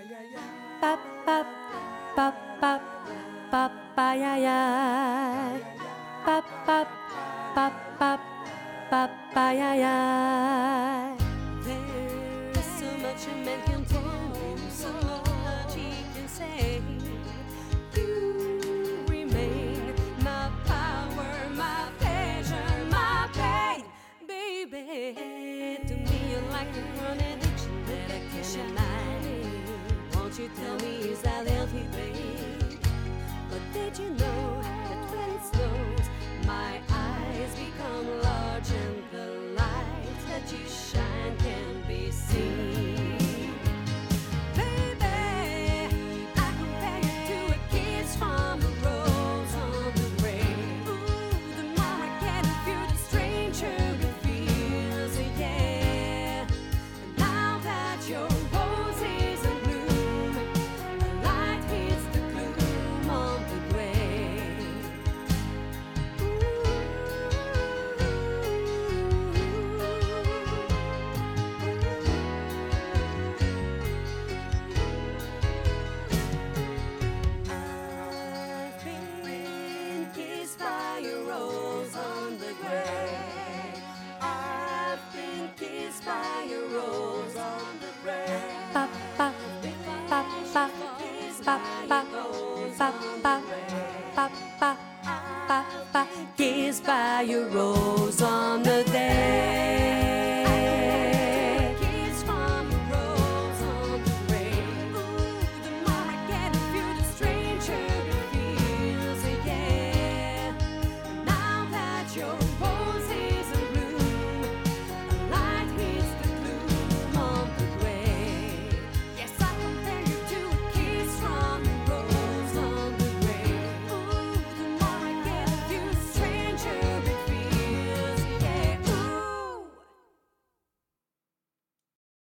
Pop, pop, pop, pop, pop, pa, ya, ya. Pop, pop, pop, pop, pop, pa, ya, ya. There's so much a man can do, so much he can say. You remain my power, my pleasure, my pain, baby. To me, you're like a chronic addiction that I can't deny. Won't you tell me, is that healthy, babe? But did you know that when it snows, my eyes become large and the light that you shine can be seen? Baby, I compare you to a kiss from a rose on the grave. Ooh, the more I get of you, the stranger it feels, yeah. And now that your rose is in bloom, the light hits the gloom on the grave. I've been kissed by a rose on the grave. I've been kissed by a rose on the grave. Ba ba ba ba ba ba ba ba ba ba ba ba. Kissed by a rose on